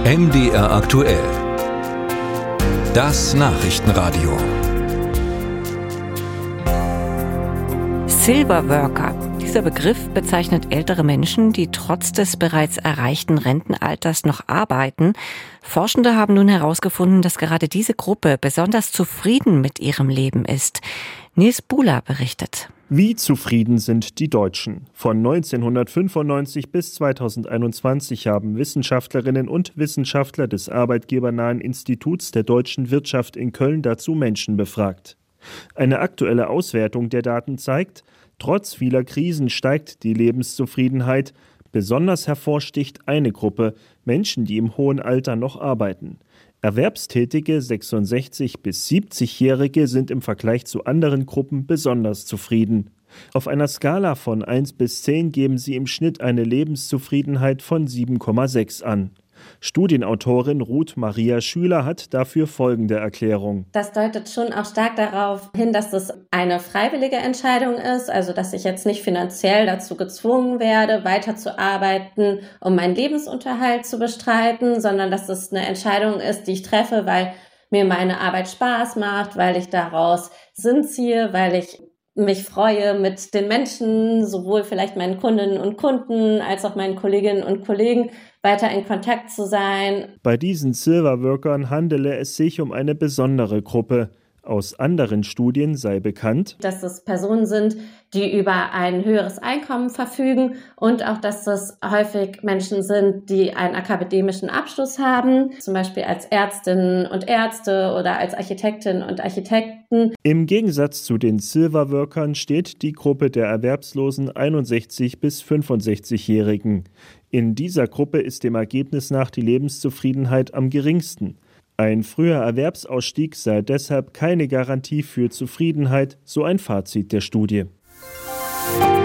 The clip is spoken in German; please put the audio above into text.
MDR aktuell. Das Nachrichtenradio. Silverworker. Dieser Begriff bezeichnet ältere Menschen, die trotz des bereits erreichten Rentenalters noch arbeiten. Forschende haben nun herausgefunden, dass gerade diese Gruppe besonders zufrieden mit ihrem Leben ist. Nils Buhler berichtet. Wie zufrieden sind die Deutschen? Von 1995 bis 2021 haben Wissenschaftlerinnen und Wissenschaftler des Arbeitgebernahen Instituts der deutschen Wirtschaft in Köln dazu Menschen befragt. Eine aktuelle Auswertung der Daten zeigt, trotz vieler Krisen steigt die Lebenszufriedenheit. Besonders hervorsticht eine Gruppe, Menschen, die im hohen Alter noch arbeiten. Erwerbstätige 66- bis 70-Jährige sind im Vergleich zu anderen Gruppen besonders zufrieden. Auf einer Skala von 1 bis 10 geben sie im Schnitt eine Lebenszufriedenheit von 7,6 an. Studienautorin Ruth Maria Schüler hat dafür folgende Erklärung. Das deutet schon auch stark darauf hin, dass es eine freiwillige Entscheidung ist, also dass ich jetzt nicht finanziell dazu gezwungen werde, weiterzuarbeiten, um meinen Lebensunterhalt zu bestreiten, sondern dass es eine Entscheidung ist, die ich treffe, weil mir meine Arbeit Spaß macht, weil ich daraus Sinn ziehe, weil ich mich freue, mit den Menschen, sowohl vielleicht meinen Kundinnen und Kunden als auch meinen Kolleginnen und Kollegen weiter in Kontakt zu sein. Bei diesen Silverworkern handele es sich um eine besondere Gruppe. Aus anderen Studien sei bekannt, dass es Personen sind, die über ein höheres Einkommen verfügen und auch, dass es häufig Menschen sind, die einen akademischen Abschluss haben, zum Beispiel als Ärztinnen und Ärzte oder als Architektinnen und Architekten. Im Gegensatz zu den Silverworkern steht die Gruppe der erwerbslosen 61- bis 65-Jährigen. In dieser Gruppe ist dem Ergebnis nach die Lebenszufriedenheit am geringsten. Ein früher Erwerbsausstieg sei deshalb keine Garantie für Zufriedenheit, so ein Fazit der Studie.